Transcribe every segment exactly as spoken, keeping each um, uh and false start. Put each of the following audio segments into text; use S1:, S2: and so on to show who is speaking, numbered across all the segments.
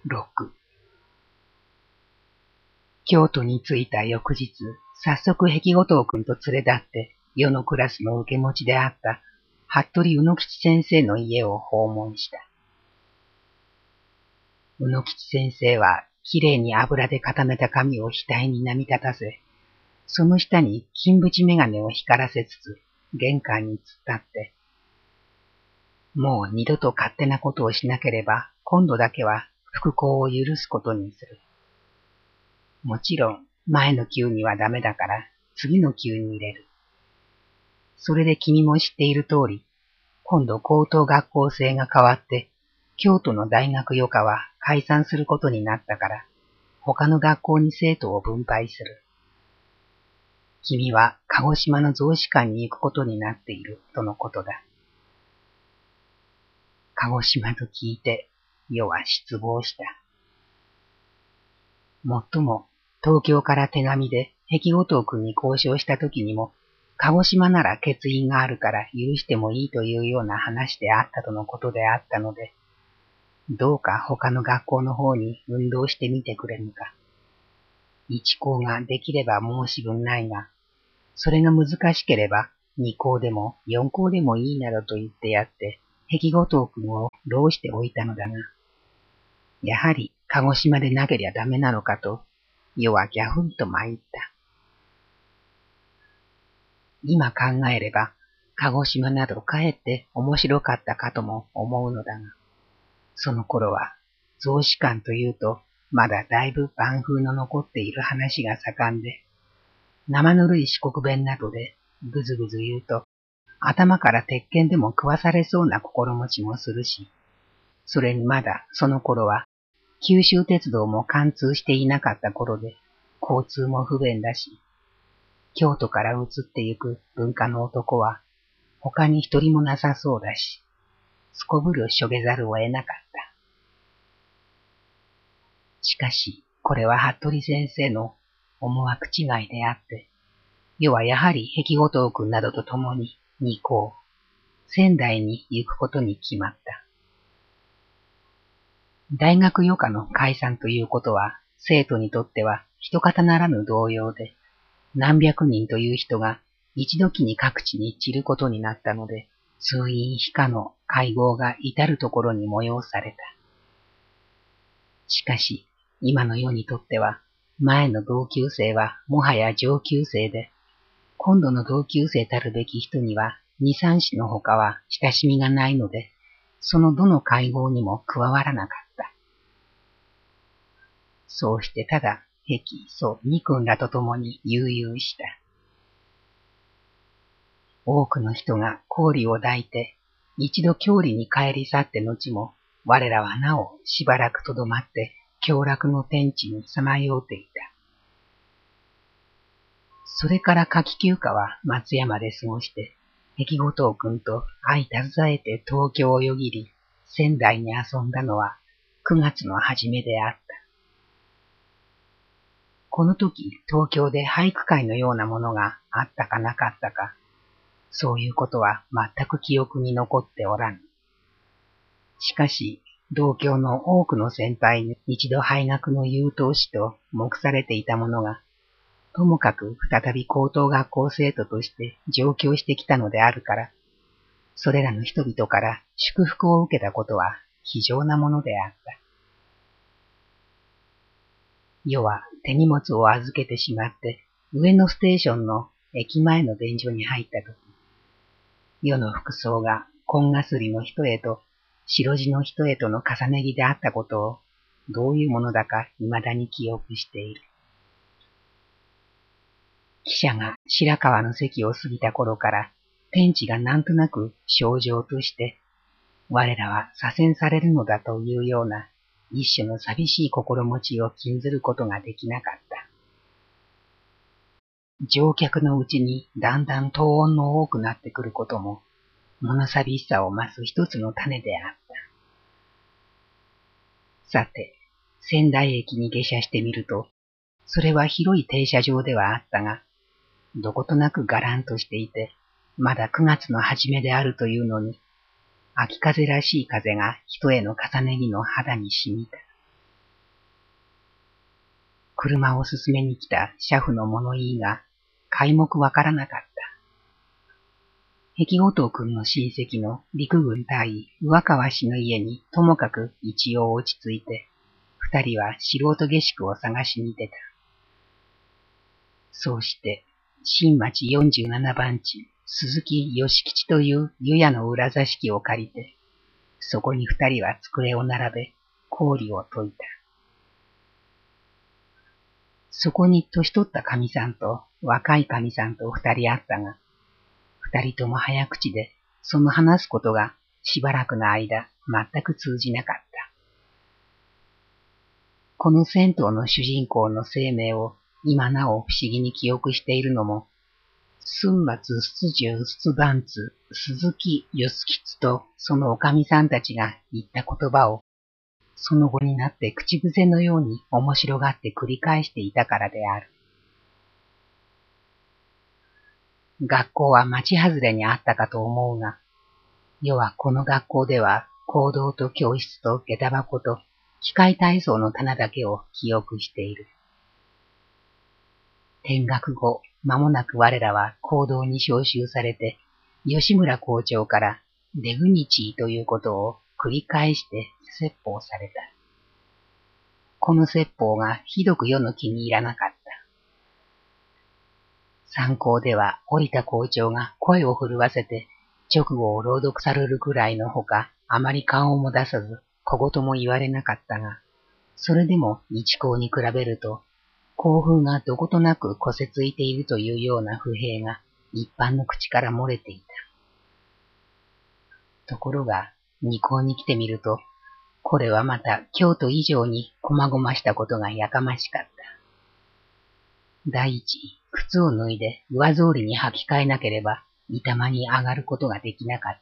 S1: ろく京都に着いた翌日、早速壁後藤君と連れ立って世のクラスの受け持ちであった服部宇野吉先生の家を訪問した。宇野吉先生はきれいに油で固めた髪を額に波立たせ、その下に金縁眼鏡を光らせつつ玄関に突っ立って、もう二度と勝手なことをしなければ今度だけは復興を許すことにする。もちろん前の級にはダメだから次の級に入れる。それで君も知っている通り、今度高等学校制が変わって京都の大学余科は解散することになったから、他の学校に生徒を分配する。君は鹿児島の雑司館に行くことになっているとのことだ。鹿児島と聞いて、余は失望した。もっとも、東京から手紙で壁後藤君に交渉した時にも、鹿児島なら欠員があるから許してもいいというような話であったとのことであったので、どうか他の学校の方に運動してみてくれぬか。一校ができれば申し分ないが、それが難しければ二校でも四校でもいいなどと言ってやって、壁後藤君を浪しておいたのだが、やはり鹿児島でなけりゃダメなのかと、余はギャフンと参った。今考えれば、鹿児島などかえって面白かったかとも思うのだが、その頃は雑司館というと、まだだいぶ晩風の残っている話が盛んで、生ぬるい四国弁などでぐずぐず言うと、頭から鉄拳でも食わされそうな心持ちもするし、それにまだその頃は九州鉄道も貫通していなかった頃で、交通も不便だし、京都から移ってゆく文化の男は他に一人もなさそうだし、すこぶるしょげざるを得なかった。しかし、これは服部先生の思惑違いであって、余はやはり壁後藤君などと共に二校、仙台に行くことに決まった。大学余科の解散ということは、生徒にとっては一方ならぬ動揺で、何百人という人が一時に各地に散ることになったので、通院以下の会合が至るところに催された。しかし、今の世にとっては、前の同級生はもはや上級生で、今度の同級生たるべき人には二三子のほかは親しみがないので、そのどの会合にも加わらなかった。そうしてただ、壁、祖、二君らと共に悠々した。多くの人が氷を抱いて、一度郷里に帰り去って後も、我らはなおしばらくとどまって、享楽の天地にさまようていた。それから夏季休暇は松山で過ごして、壁後藤君と相携えて東京をよぎり、仙台に遊んだのはくがつの初めであった。この時、東京で俳句会のようなものがあったかなかったか、そういうことは全く記憶に残っておらぬ。しかし、同郷の多くの先輩に一度俳学の優等師と目されていたものが、ともかく再び高等学校生徒として上京してきたのであるから、それらの人々から祝福を受けたことは非常なものであった。余は手荷物を預けてしまって、上野ステーションの駅前の便所に入ったとき、余の服装が紺がすりの人へと白地の人へとの重ね着であったことを、どういうものだか未だに記憶している。汽車が白川の関を過ぎた頃から、天地がなんとなく症状として、我らは左遷されるのだというような一種の寂しい心持ちを禁ずることができなかった。乗客のうちにだんだん騒音の多くなってくることも、物寂しさを増す一つの種であった。さて、仙台駅に下車してみると、それは広い停車場ではあったが、どことなくがらんとしていて、まだくがつの初めであるというのに、秋風らしい風が人への重ね着の肌に染みた。 車を進めに来た車夫の物言いが皆目わからなかった。碧後藤君の親戚の陸軍大尉上川氏の家にともかく一応落ち着いて、二人は素人下宿を探しに出た。そうして、新町よんじゅうななばん地、鈴木義吉という湯屋の裏座敷を借りて、そこに二人は机を並べ、氷を解いた。そこに年取った神さんと若い神さんと二人あったが、二人とも早口で、その話すことがしばらくの間全く通じなかった。この銭湯の主人公の生命を今なお不思議に記憶しているのも、寸末出十出番津鈴木義吉とそのおかみさんたちが言った言葉を、その後になって口癖のように面白がって繰り返していたからである。学校は町外れにあったかと思うが、世はこの学校では講堂と教室と下駄箱と機械体操の棚だけを記憶している。転学後、間もなく我らは講堂に召集されて、吉村校長から出口ということを繰り返して説法された。この説法がひどく世の気に入らなかった。参考では降りた校長が声を震わせて直後を朗読されるくらいのほか、あまり顔も出さず小言も言われなかったが、それでも一校に比べると、校風がどことなくこせついているというような不平が一般の口から漏れていた。ところが、二校に来てみると、これはまた京都以上にこまごましたことがやかましかった。第一、靴を脱いで上草履に履き替えなければ、板間に上がることができなかった。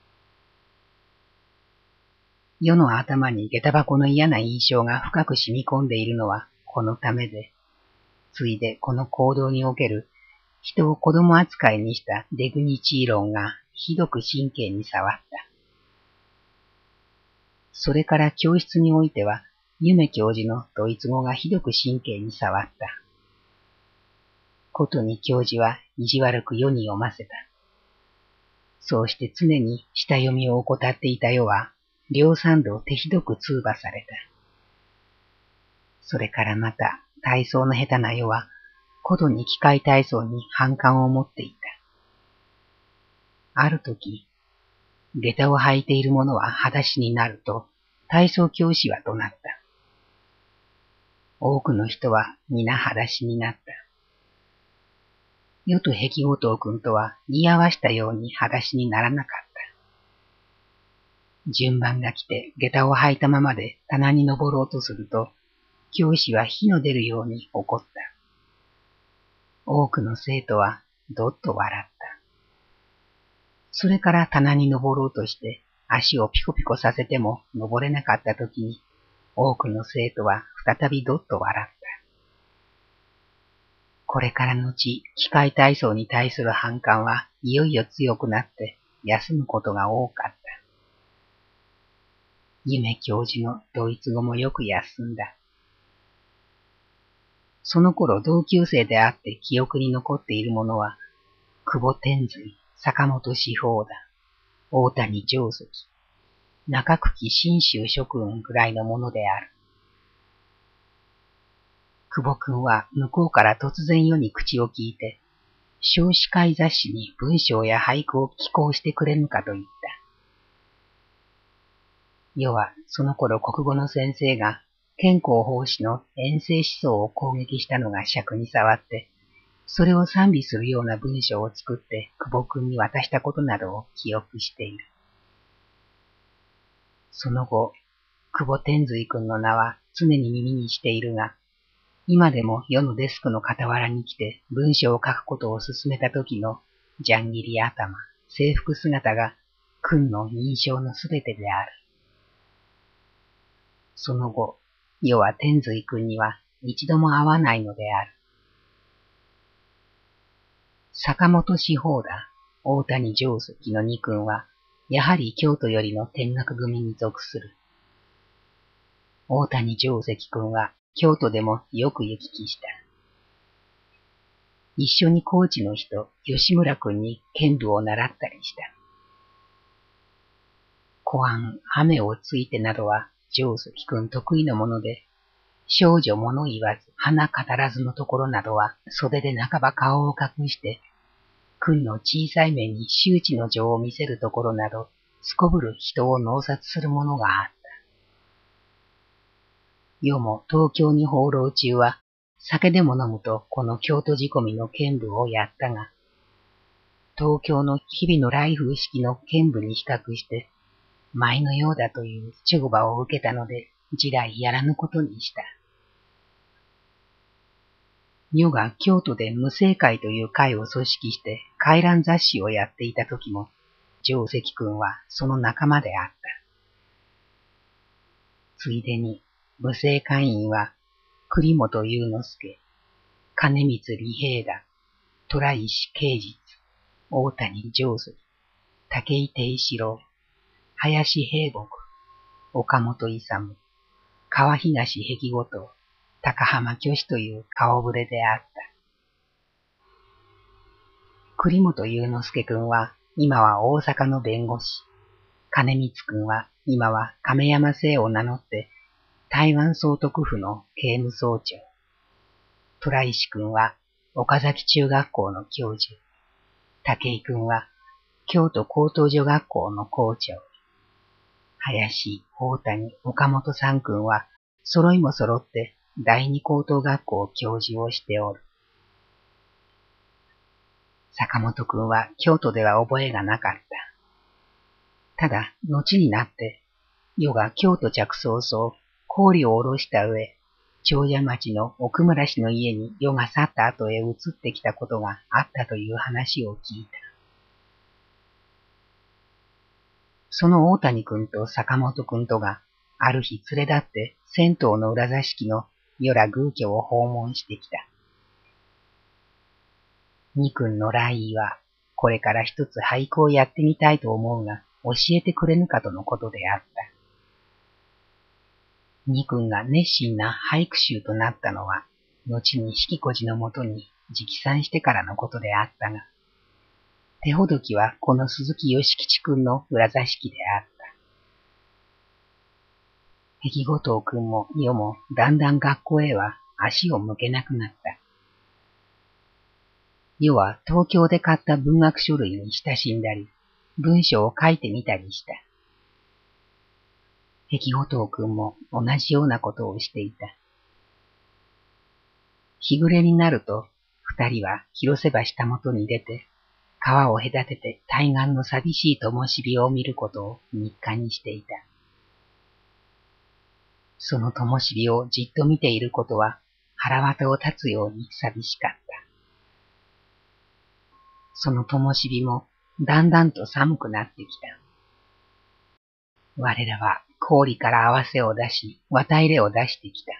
S1: 世の頭に下駄箱の嫌な印象が深く染み込んでいるのはこのためで、ついでこの行動における人を子供扱いにした出口論がひどく神経に触った。それから教室においては、夢教授のドイツ語がひどく神経に触った。ことに教授は意地悪く世に読ませた。そうして常に下読みを怠っていた世は、両三度手ひどく通罵された。それからまた、体操の下手な世は、ことに機械体操に反感を持っていた。あるとき、下駄を履いている者は裸足になると、体操教師は怒鳴った。多くの人は皆裸足になった。世と碧後藤君とは言い合わしたように裸足にならなかった。順番が来て下駄を履いたままで棚に登ろうとすると、教師は火の出るように怒った。多くの生徒はどっと笑った。それから棚に登ろうとして足をピコピコさせても登れなかったときに、多くの生徒は再びどっと笑った。これからのち、機械体操に対する反感はいよいよ強くなって休むことが多かった。夢教授のドイツ語もよく休んだ。その頃同級生であって記憶に残っているものは、久保天水、坂本志法田、大谷定石、中久喜信州諸君ぐらいのものである。久保君は向こうから突然世に口を聞いて、少子会雑誌に文章や俳句を寄稿してくれぬかと言った。世はその頃国語の先生が健康奉仕の遠征思想を攻撃したのが尺に触って、それを賛美するような文章を作って久保君に渡したことなどを記憶している。その後、久保天水君の名は常に耳にしているが、今でも世のデスクの傍らに来て文章を書くことを勧めた時のジャンギリ頭、制服姿が君の印象のすべてである。その後、世は天水君には一度も会わないのである。坂本志法田、大谷定石の二君は、やはり京都よりの天学組に属する。大谷定石君は京都でもよく行き来した。一緒に高知の人、吉村君に剣舞を習ったりした。小庵、雨をついてなどは上関君得意のもので、少女物言わず、花語らずのところなどは袖で半ば顔を隠して、君の小さい目に周知の情を見せるところなど、すこぶる人を悩殺するものがあった。世も東京に放浪中は、酒でも飲むとこの京都仕込みの剣舞をやったが、東京の日々の来風式の剣舞に比較して、舞のようだという懲罰を受けたので、地来やらぬことにした。世が京都で無声会という会を組織して回覧雑誌をやっていた時も、定石君はその仲間であった。ついでに、無声会員は、栗本祐之助、金光利平太、虎石啓実、大谷上水、武井定四郎、林平木、岡本勇、川東壁ごと、高浜虚子という顔ぶれであった。栗本祐之助君は今は大阪の弁護士、金光君は今は亀山姓を名乗って台湾総督府の刑務総長、虎石君は岡崎中学校の教授、武井君は京都高等女学校の校長、林、大谷、岡本三君は揃いも揃って第二高等学校教授をしておる。坂本君は京都では覚えがなかった。ただ、後になって、世が京都着早々、氷を下ろした上、長者町の奥村氏の家に世が去った後へ移ってきたことがあったという話を聞いた。その大谷君と坂本君とが、ある日連れ立って銭湯の裏座敷の与良宮居を訪問してきた。二君の来意は、これから一つ俳句をやってみたいと思うが、教えてくれぬかとのことであった。二君が熱心な俳句集となったのは、後に引き寺のもとに直参してからのことであったが、手ほどきはこの鈴木義吉君の裏座敷であった。壁後藤君も世もだんだん学校へは足を向けなくなった。世は東京で買った文学書類に親しんだり、文章を書いてみたりした。壁後藤君も同じようなことをしていた。日暮れになると、二人は広瀬橋たもとに出て、川を隔てて対岸の寂しい灯火を見ることを日課にしていた。その灯火をじっと見ていることは腹渡を立つように寂しかった。その灯火もだんだんと寒くなってきた。我らは氷から合わせを出し、綿入れを出してきた。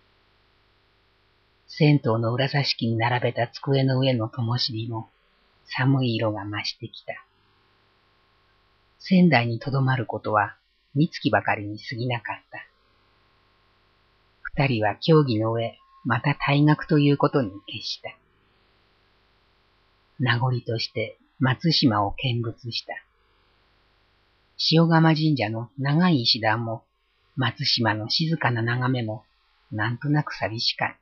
S1: 銭湯の裏座敷に並べた机の上の灯火も寒い色が増してきた。仙台にとどまることは三月ばかりに過ぎなかった。二人は協議の上、また退学ということに決した。名残として松島を見物した。塩釜神社の長い石段も、松島の静かな眺めも、なんとなく寂しかった。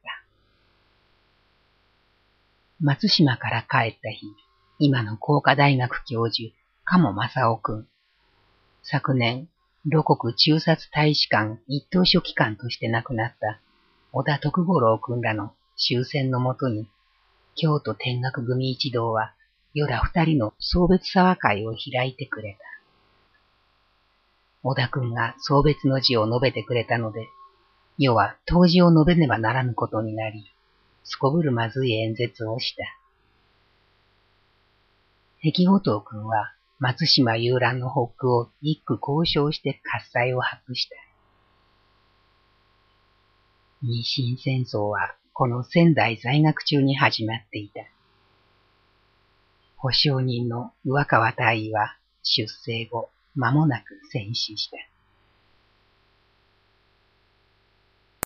S1: 松島から帰った日、今の工科大学教授、鴨正夫君。昨年、露国駐札大使館一等書記官として亡くなった小田徳五郎君らの終戦のもとに、京都天学組一同は、夜ら二人の送別沢会を開いてくれた。小田君が送別の辞を述べてくれたので、世は答辞を述べねばならぬことになり、すこぶるまずい演説をした。壁後藤君は松島遊覧の北区を一句交渉して喝采を発した。日清戦争はこの仙台在学中に始まっていた。保証人の上川大尉は出征後間もなく戦死した。